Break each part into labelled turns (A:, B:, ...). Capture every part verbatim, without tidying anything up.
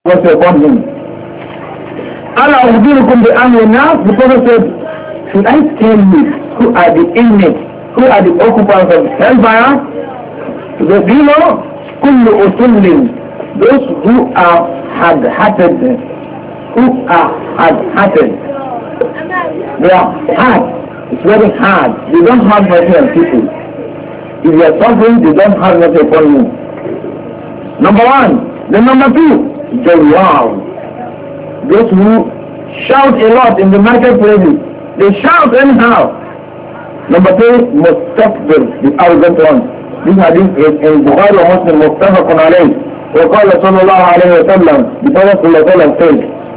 A: was upon him. Allah Ukhbirukum bi amri nas, the Prophet said, should I tell you who are the inmates, who are the occupants of hellfire? Do you know? Kullu usullin, those who are hard-hearted, who are hard-hearted. They are hard. It's very hard. They don't have mercy on people. If you are suffering, they don't have mercy upon you. Number one. Then number two, Jawwal. Those who shout a lot in the marketplaces. They shout anyhow. Number three, Mustakbir, the arrogant ones. This hadith is in Bukhari or Muslim, Muttafaqun alayh. وقال صلى الله عليه وسلم, the Prophet صلى الله عليه وسلم said,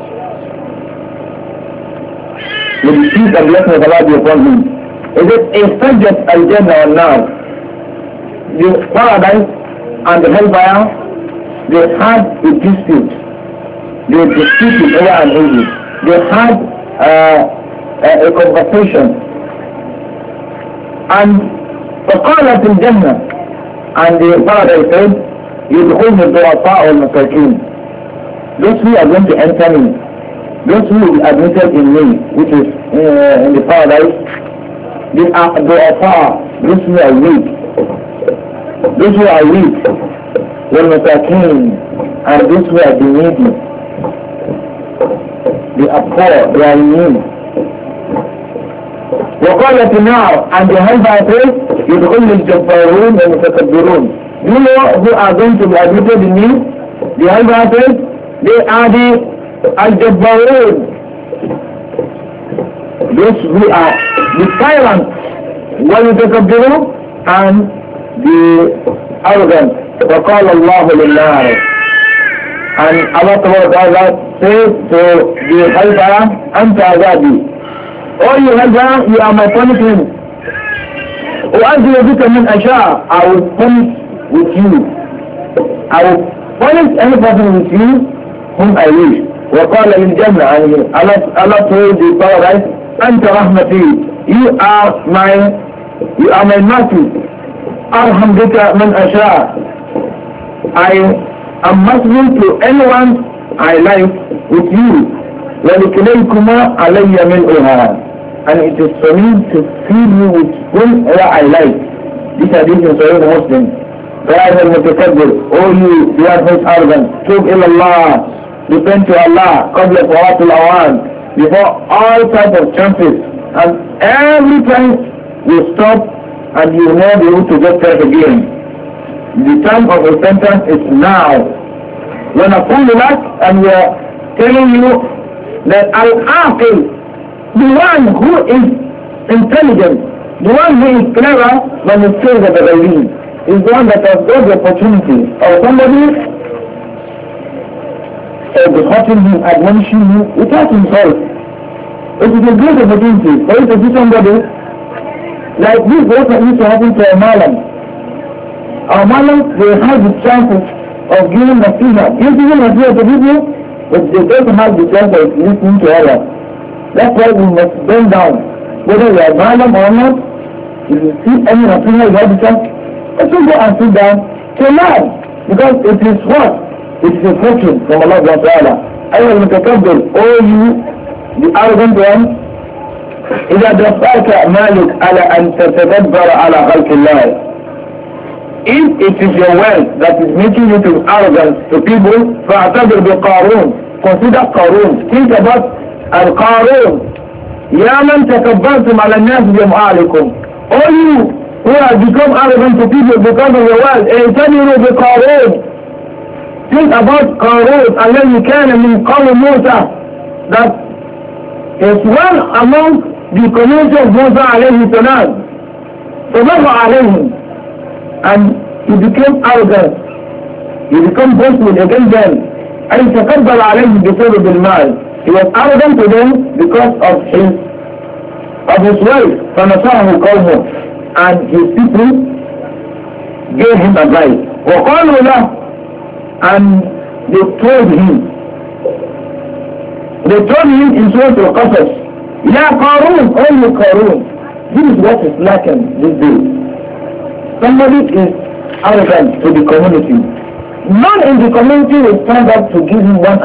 A: with the peace and blessing of Allah be upon him, is it a subject al-Jannah or Nar? The paradise and the hellfire, they had a dispute. They disputed over an issue. They had uh, a, a conversation. And فقالت الجنة, and the paradise said, يدخلن الضعفاء والمساكين. Those who are going to enter me, those who will be admitted in me, which is uh, in the paradise, they are ضعفاء, those who are weak. Those who are weak, والمساكين, and those who are the needy. They are poor, they are in need. وقالت النار, and the hellfire says, يدخل الجبارون والمتكبرون. Do you know who are going to be admitted in me? The hellfire says, they are the al-jabbarun. Those who are the tyrants, والمتكبرون, and the arrogant. وقال الله للنار, and Allah Ta'ala says to the hellfire, أنت عذابي. Oh, you hellfire, you are my punishment. وأنزل بك من أشاء, I will punish with you. I will punish any person with you whom I wish. وقال للجنة, and Allah, Allah told the paradise, أنت رحمتي, you are my, you are my mercy. أرحم بك من أشاء, I am merciful to anyone I like with you. ولكليكما علي ملؤها, and it is for me to feed you with whomever I like. This hadith is Sahih Muslim. فَيَا الْمُتَكَبِّرُ, O you, the one who is arrogant, تُوب إِلَى اللَّهِ, repent to Allah, قَبْلَ فَوَاتِ الْأَوَانِ, before all types of chances, and every time you stop and you will not be able to get back again. The time of repentance is now. When I pull the back and we are telling you that Al-Aqil, the one who is intelligent, the one who is clever when he says that the Ghaybi, is the one that has got the opportunity of somebody exhorting him, admonishing him without himself. It is a great opportunity for you to see somebody like this. What used to happen to a malam. Our malams, they have the chances of giving nasiha. If you give nasiha to people, but they don't have the chance of listening to others. That's why we must bend down. Whether we are malam or not, if you see any nasiha, you have the chance, let us go and sit down to learn. Because it is what? It is a fortune from Allah subhanahu wa ta'ala. أيها المتكبر, oh you, the arrogant one, إذا دفعك مالك على أن تتكبر على خلق الله. If it is your wealth that is making you to be arrogant to people, فاعتبر بقارون, consider قارون. Think about القارون. يا من تكبرتم على الناس بأموالكم. All you who have become arrogant to people because of your wealth, اعتبروا بقارون. Think about قارون الذي كان من قوم موسى, that is one among the community of Musa alayhi salam. فبغى عليهم, and he became arrogant, he became boastful against them. أي تكبر عليهم بسبب المال. He was arrogant to them because of his of his wealth. فنصحه قومه, and his people gave him advice. وقالوا له, and they told him, they told him in Surah Al-Qasas, Ya Qarun, only Qarun. This is what is lacking these days. Somebody is arrogant to the community. None in the community will stand up to give him one